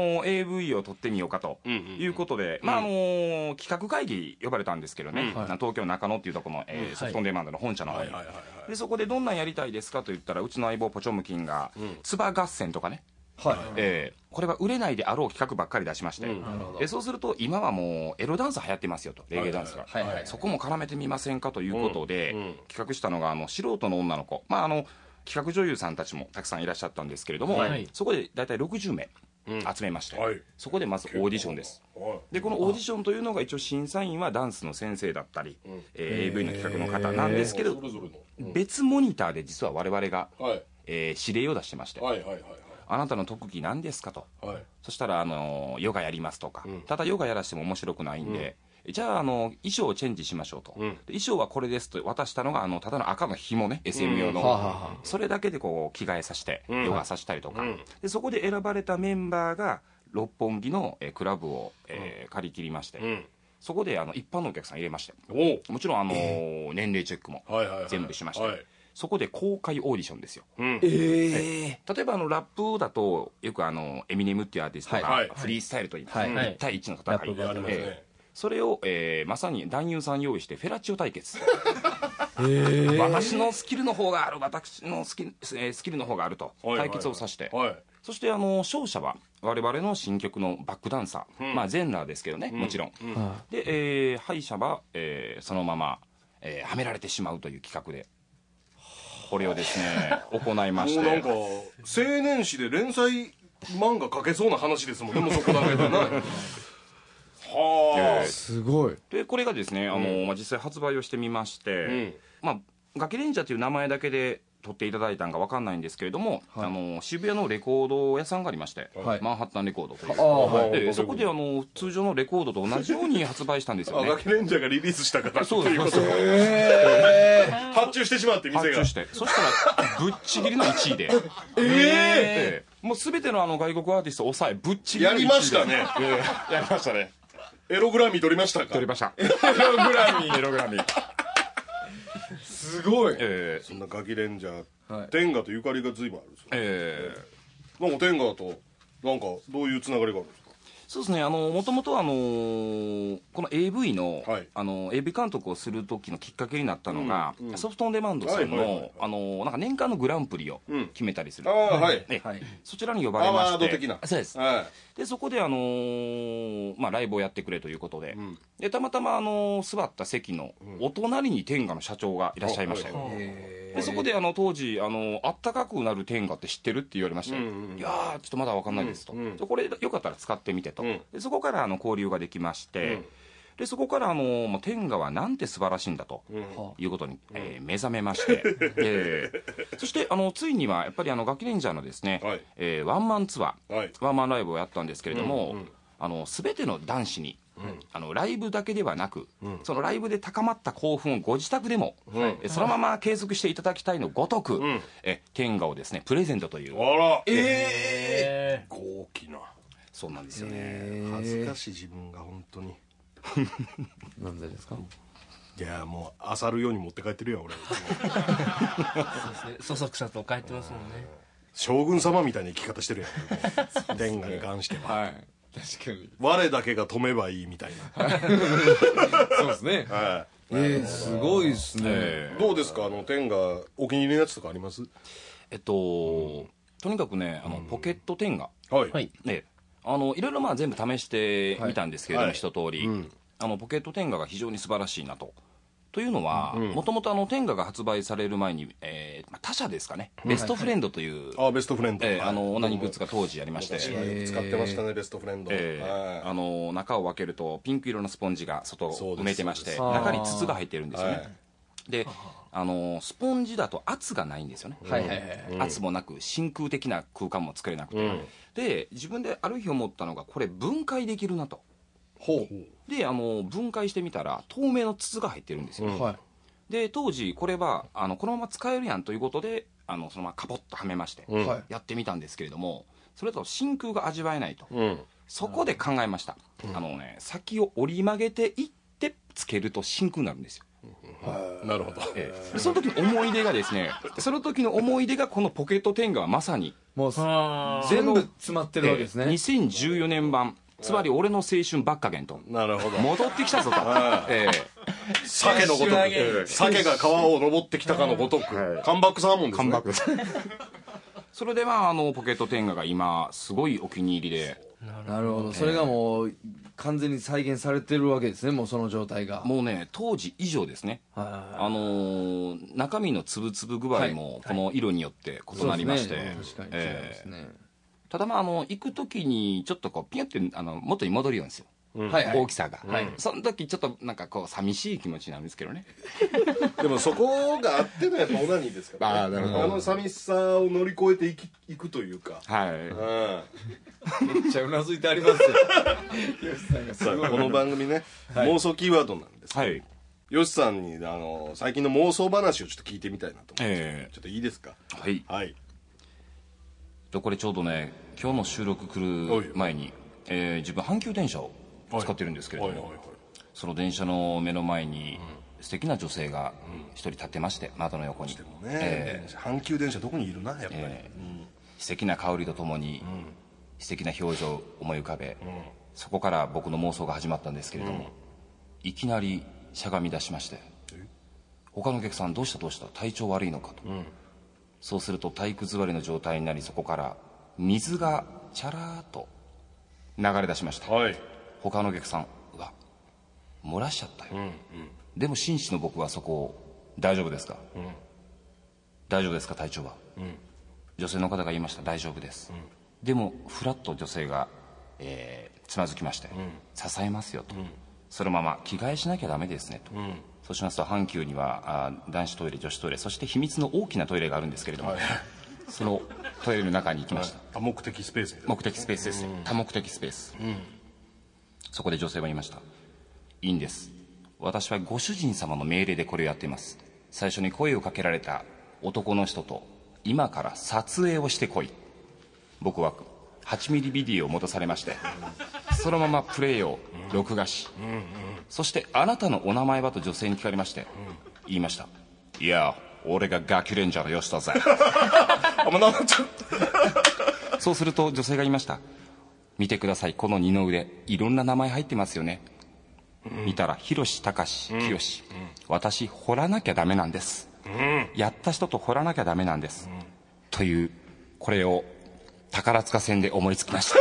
AV を撮ってみようかということで、企画会議呼ばれたんですけどね、東京中野っていうところのソフトオンデマンドの本社の方に。でそこでどんなんやりたいですかと言ったら、うちの相棒ポチョムキンがつば合戦とかね、これは売れないであろう企画ばっかり出しまして、そうすると今はもうエロダンス流行ってますよと、レゲエダンスが、そこも絡めてみませんかということで企画したのが素人の女の子、企画女優さんたちもたくさんいらっしゃったんですけれども、そこで大体60名集めまして、そこでまずオーディションです。でこのオーディションというのが一応審査員はダンスの先生だったり、AV の企画の方なんですけど、別モニターで実は我々が指令を出してまして、あなたの特技何ですかと、そしたらヨガやりますとか、ただヨガやらしても面白くないんで、 じゃあ衣装をチェンジしましょうと、で衣装はこれですと渡したのがただの赤の紐ね、 SM 用の、それだけでこう着替えさせてヨガさせたりとか、でそこで選ばれたメンバーが六本木のクラブを借り切りまして、そこで一般のお客さん入れまして、もちろん年齢チェックも全部しまして、そこで公開オーディションですよ。例えばラップだとよくエミネムっていうアーティストがフリースタイルといいます、1対1の戦い、それをまさに男優さん用意してフェラチオ対決私のスキルの方がある、私のスキルの方があると対決をさせて、そして勝者は我々の新曲のバックダンサー、まあ全裸ですけどね、もちろん、で敗者はそのままはめられてしまうという企画でこれをですね行いまして、 なんか青年誌で連載漫画描けそうな話ですもんね、もうそこだけでなはあ、 すごい。 でこれがですね実際発売をしてみまして、まあガキレンジャーという名前だけで取っていただいたんか分かんないんですけれども、渋谷のレコード屋さんがありまして、マンハッタンレコードという、そこで通常のレコードと同じように発売したんですよね。 ガキレンジャーがリリースしたからそうです、 発注してしまって、店が発注して、そしたらぶっちぎりの1位でもう全ての外国アーティストを抑えぶっちぎりの1位でやりましたねやりましたね。 エログラミー取りましたか？ 取りました。 エログラミーすごい。 そんなガキレンジャー、天下とゆかりが随分あるんですよ。なんか天下となんかどういうつながりがあるんですか？ そうですね、もともとこの AV の、AV 監督をする時のきっかけになったのが、ソフトオンデマンドさんのなんか年間のグランプリを決めたりする、そちらに呼ばれまして、 アワード的な、 そうです、でそこでライブをやってくれということで、でたまたま座った席のお隣に天下の社長がいらっしゃいましたよ。でそこで当時あったかくなる天下って知ってるって言われまして、いやーちょっとまだ分かんないですと、これよかったら使ってみてと、でそこから交流ができまして、でそこから天下はなんて素晴らしいんだということに目覚めまして、そしてついにはやっぱりガキレンジャーのですねワンマンツアー、ワンマンライブをやったんですけれども、全ての男子にライブだけではなく、そのライブで高まった興奮をご自宅でも、そのまま継続していただきたいのごとく、天下をですねプレゼントという。 あら高貴な。 そうなんですよね。 恥ずかしい自分が本当に。 なんでですか？ いやもう漁るように持って帰ってるよ俺。 そそくさと帰ってますもんね。 将軍様みたいな生き方してるやん。天下に関しては。 はい確かに我だけが止めばいいみたいな。 そうですね。すごいですね。 どうですか天下お気に入りのやつとかあります？ とにかくねポケット天下、いろいろ全部試してみたんですけれども、一通りポケット天下が非常に素晴らしいなと。というのはもともと天下が発売される前に他社ですかね、ベストフレンドというベストフレンドオナニーグッズが当時ありまして、 使ってましたねベストフレンド。 中を開けるとピンク色のスポンジが外を埋めてまして、中に筒が入ってるんですよね。でスポンジだと圧がないんですよね。圧もなく真空的な空間も作れなくて、で自分である日思ったのがこれ分解できるなと。で分解してみたら透明の筒が入ってるんですよ。で当時これはこのまま使えるやんということでそのままカポッとはめましてやってみたんですけれども、それと真空が味わえないと、そこで考えました。先を折り曲げていってつけると真空になるんですよ。 なるほど。 その時の思い出がですね、その時の思い出がこのポケット天下はまさにもう全部詰まってるわけですね。 2014年版、つまり俺の青春ばっかげんと。 なるほど。 戻ってきたぞと。 鮭のごとく。鮭が川を登ってきたかのごとく。カンバックサーモンですね。カンバック。 それでポケット天下が今すごいお気に入りで。 なるほど。それがもう完全に再現されてるわけですね。もうその状態が。 もうね当時以上ですね。中身の粒々具合もこの色によって異なりまして。 確かに違いますね。 ただ行く時にちょっとピュッて元に戻るようにですよ。 大きさが、その時ちょっとなんかこう寂しい気持ちなんですけどね。 でもそこがあってのやっぱオナニーですからね。あの寂しさを乗り越えていくというか。 めっちゃうなずいてありますよ。よしさんがすごい。 この番組ね、妄想キーワードなんですけど、よしさんに最近の妄想話をちょっと聞いてみたいなと思って、ちょっといいですか。 はい。これちょうどね、今日の収録来る前に、自分阪急電車を使ってるんですけれども、その電車の目の前に素敵な女性が一人立ってまして、窓の横に。 阪急電車どこにいるな、やっぱり。 素敵な香りとともに素敵な表情を思い浮かべ、そこから僕の妄想が始まったんですけれども、いきなりしゃがみ出しまして、他のお客さんどうした体調悪いのかと、そうすると体育座りの状態になり、そこから水がチャラーっと流れ出しました。他のお客さん、うわ漏らしちゃったよ、でも紳士の僕はそこを大丈夫ですか、大丈夫ですか体調は、女性の方が言いました。大丈夫です、でもフラッと女性が、つまずきまして、支えますよと、そのまま着替えしなきゃダメですねと、そうしますと阪急には男子トイレ、女子トイレ、そして秘密の大きなトイレがあるんですけれども、そのトイレの中に行きました。 多目的スペース。 目的スペースですね、多目的スペース、そこで女性は言いました。いいんです、私はご主人様の命令でこれをやっています。最初に声をかけられた男の人と今から撮影をしてこい。僕は8ミリビデオを持たされまして、そのままプレイを録画し、そしてあなたのお名前はと女性に聞かれまして、言いました。いや俺がガキレンジャーのよしだぜ。そうすると女性が言いました。見てください、この二の腕いろんな名前入ってますよね。見たら広志、高志、清志、私掘らなきゃダメなんです、やった人と掘らなきゃダメなんです、というこれを宝塚線で思いつきました。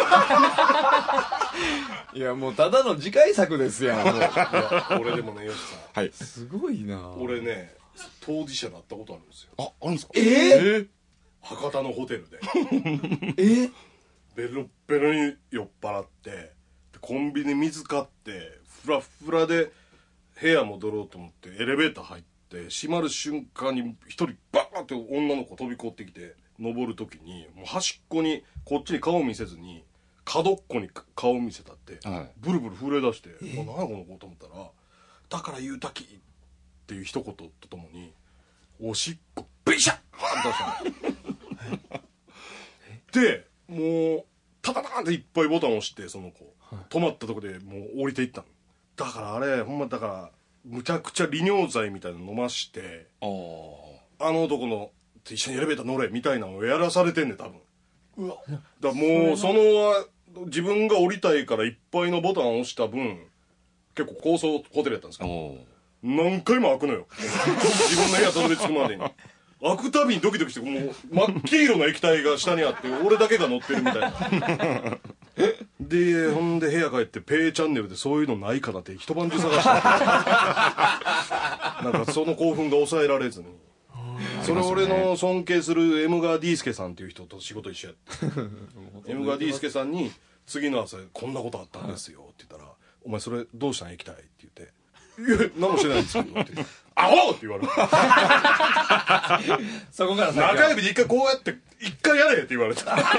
いやもうただの次回作ですやん。 俺でもね、よしさん、 すごいな。 俺ね当事者になったことあるんですよ。 あるんですか。 博多のホテルでベロッベロに酔っ払ってコンビニ水買ってフラフラで部屋戻ろうと思ってエレベーター入って閉まる瞬間に一人バーンって女の子飛び込ってきて、登る時にもう端っこにこっちに顔見せずに角っこに顔見せたって、ブルブル震え出して、何やこの子と思ったら、だから言うたきっていう一言とともにおしっこビシャッって出したの。でもうタタタンっていっぱいボタン押して、その子止まったとこでもう降りていったの。だからあれほんまだからむちゃくちゃ利尿剤みたいなの飲まして、あの男の一緒にエレベーター乗れみたいなのをやらされてんねん多分。うわだもうその自分が降りたいからいっぱいのボタンを押した分、結構高層ホテルやったんですけど、何回も開くのよ。自分の部屋たどり着くまでに開くたびにドキドキして、もう真っ黄色の液体が下にあって俺だけが乗ってるみたいな。でほんで部屋帰ってペイチャンネルでそういうのないかなって一晩中探したなんかその興奮が抑えられずに、それ俺の尊敬する M 川 D 助さんっていう人と仕事一緒やって M 川 D 助さんに次の朝こんなことあったんですよって言ったら、お前それどうしたん液体って言って、いや何もしてないんですけどってアホって言われる。 そこから中指で一回こうやって一回やれって言われた。 一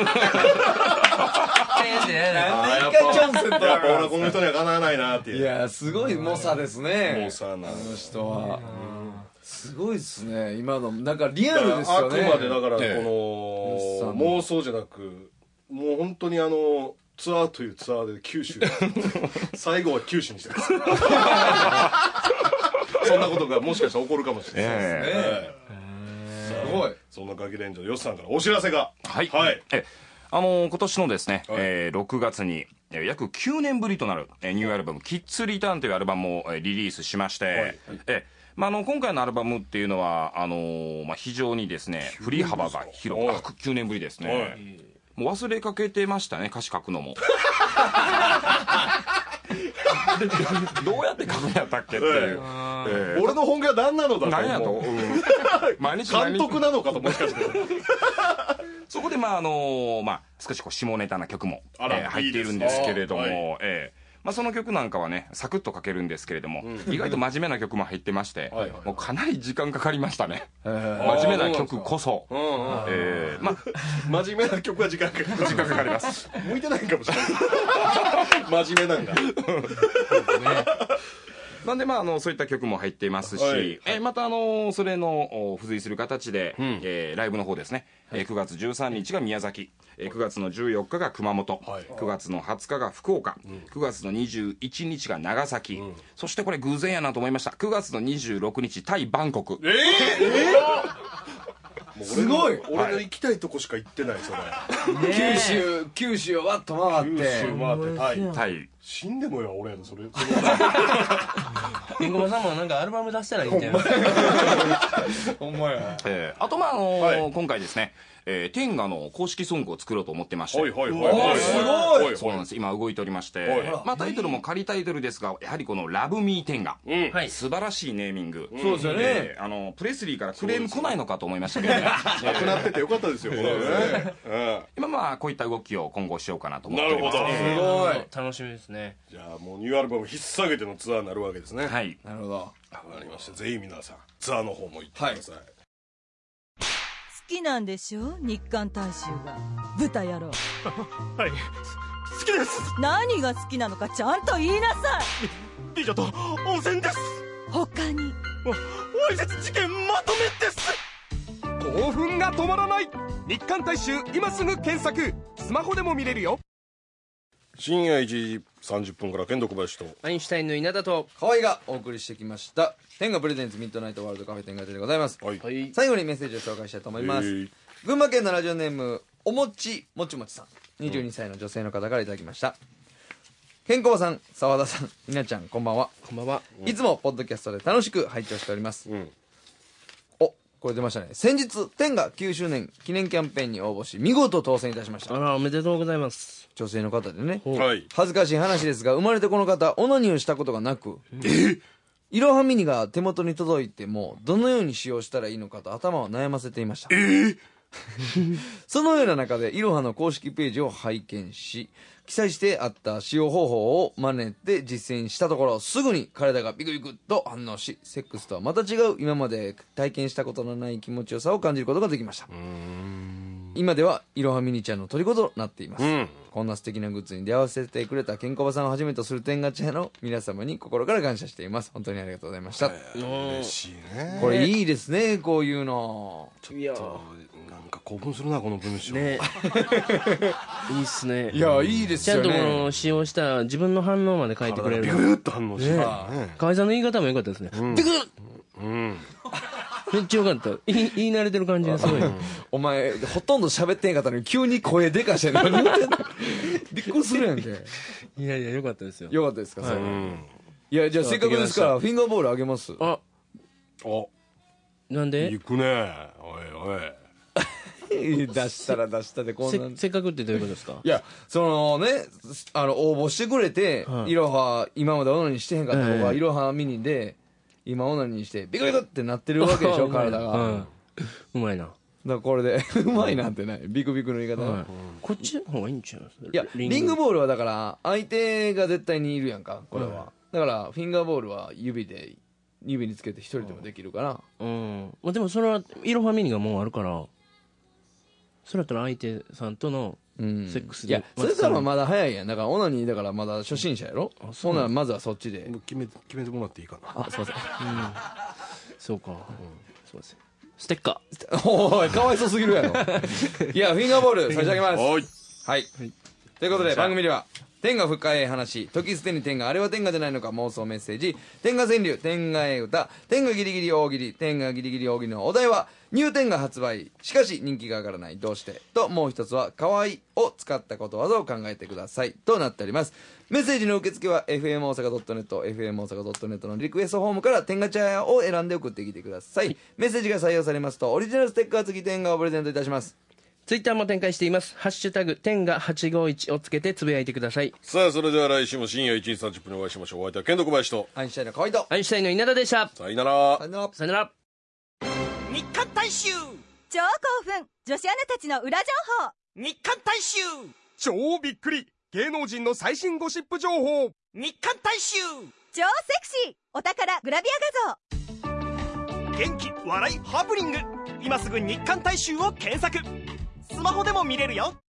回チョンセントやっぱ俺この人にはかなわないなっていう。 いやすごい猛者ですね。 猛者なあの人はすごいですね。今のなんかリアルですよね。 あくまでだからこの妄想じゃなく、もう本当にツアーというツアーで九州最後は九州にしてます。そんなことがもしかしたら起こるかもしれないですね。すごい。そんなガキレンジャーのよしさんからお知らせが。はい。 今年のですね、6月に約9年ぶりとなるニューアルバム「キッズリターン」というアルバムをリリースしまして、今回のアルバムっていうのは非常にですね振り幅が広く、9年ぶりですね。もう忘れかけてましたね、歌詞書くのも。どうやって書くんやったっけっていう、 俺の本気は何なのだと。 何やと、 毎日監督なのかと、もしかして。 そこで少し下ネタな曲も入っているんですけれども、 その曲なんかはねサクッと書けるんですけれども、意外と真面目な曲も入ってまして、もうかなり時間かかりましたね。真面目な曲こそ、 真面目な曲は時間かかります向いてないかもしれない真面目なんだなんでそういった曲も入っていますし、またそれの付随する形で、ライブの方ですね、9月13日が宮崎、9月の14日が熊本、9月の20日が福岡、9月の21日が長崎、そしてこれ偶然やなと思いました、9月の26日タイバンコク。 すごい。俺の行きたいとこしか行ってないそれ。 九州をわっと回ってタイ死んでもよ俺のそれ。 ケンコバさんもなんかアルバム出したらいいんじゃないほんまや。 あと今回ですね、天下の公式ソングを作ろうと思ってまして、 すごい。 そうなんです、今動いておりまして、タイトルも仮タイトルですが、やはりこのラブミー天下、素晴らしいネーミング。 そうですよね。 プレスリーからクレーム来ないのかと思いましたけどね。 なくなっててよかったですよ。 今こういった動きを今後しようかなと思っております。 なるほど。 すごい。 楽しみですね。 じゃあもうニューアルバム引っ提げてのツアーになるわけですね。 はい、 なるほど。 わかりました。ぜひ皆さんツアーの方も行ってください。 好きなんでしょ日韓大衆が。豚野郎。 はい、好きです。 何が好きなのかちゃんと言いなさい。 美女と温泉です。 他にわいせつ事件まとめです。 興奮が止まらない。日韓大衆今すぐ検索。スマホでも見れるよ。 深夜1時30分から剣道小林とアインシュタインの稲田と河合がお送りしてきました天下プレゼンツミッドナイトワールドカフェ天下亭でございます。最後にメッセージを紹介したいと思います。群馬県のラジオネームおもちもちもちさん、22歳の女性の方からいただきました。ケンコバさん、澤田さん、稲ちゃん、こんばんは。 こんばんは。 いつもポッドキャストで楽しく拝聴しております。お、これ出ましたね。先日天下9周年記念キャンペーンに応募し見事当選いたしました。 あら、おめでとうございます。 女性の方でね、 はい恥ずかしい話ですが生まれてこの方オナニーをしたことがなく、いろはミニが手元に届いてもどのように使用したらいいのかと頭を悩ませていました。そのような中でいろはの公式ページを拝見し、記載してあった使用方法を真似て実践したところ、すぐに体がビクビクと反応し、セックスとはまた違う今まで体験したことのない気持ちよさを感じることができました。今ではいろはミニちゃんの虜となっています。こんな素敵なグッズに出会わせてくれたケンコバさんをはじめとする天下茶屋の皆様に心から感謝しています。本当にありがとうございました。 嬉しいね。 これいいですね、こういうの。 いやなんか興奮するなこの文章ねいいっすね。 いや、いいですよね。 ちゃんとこの使用した自分の反応まで書いてくれる。 ビクッと反応して河合さんの言い方も良かったですね。ビクッめっちゃ良かった。言い慣れてる感じがすごい。 お前ほとんど喋ってんかったのに急に声でかして何言ってんのびっくりするやんけ。 いやいや、良かったですよ。 よかったですか、それ。いや、じゃあせっかくですからフィンガーボールあげます。 あ、なんで行くね。おいおい出したら出したでこんなせっかくってどういうことですか。 いや、そのね、応募してくれて、いろは今までオナニーしてへんかった子がいろはミニで今オナニーしてビクビクってなってるわけでしょ体が。 うまいな。 だからこれでうまいなってないビクビクの言い方。 こっちの方がいいんちゃう。 いや、リングボールはだから相手が絶対にいるやんか、これは。だからフィンガーボールは指につけて一人でもできるから。 でもそれはいろはミニがもうあるから、それだったら相手さんとのセックスで。 いや、それからまだ早いやん。だからオナニーだからまだ初心者やろ。そうならまずはそっちで決めてもらっていいかな。 あ、すいません。 そうか、すいません。ステッカー。おい、かわいそうすぎるやろ。いや、フィンガーボール差し上げます。はい。ということで番組では天下深い話、時捨てに天下あれは天下じゃないのか妄想メッセージ、天下川柳、天下絵歌、天下ギリギリ大喜利、天下ギリギリ大喜利のお題はニュー天下発売、しかし人気が上がらない、どうしてと、もう一つは可愛いを使ったことわざを考えてくださいとなっております。メッセージの受付は FM 大阪 .net、FM 大阪 .net のリクエストフォームから天下茶屋を選んで送ってきてください。メッセージが採用されますとオリジナルステッカー付き天下をプレゼントいたします。 ツイッターも展開しています。ハッシュタグ天下851をつけてつぶやいてください。 さあ、それでは来週も深夜1時30分にお会いしましょう。お相手は剣道小林とアインシュタインの河合とアインシュタインの稲田でした。 さよなら。 さよなら。 さよなら。 日韓大衆超興奮女子アナたちの裏情報。 日韓大衆超びっくり芸能人の最新ゴシップ情報。 日刊大衆超セクシーお宝グラビア画像。 元気笑いハプニング、今すぐ日刊大衆を検索。スマホでも見れるよ。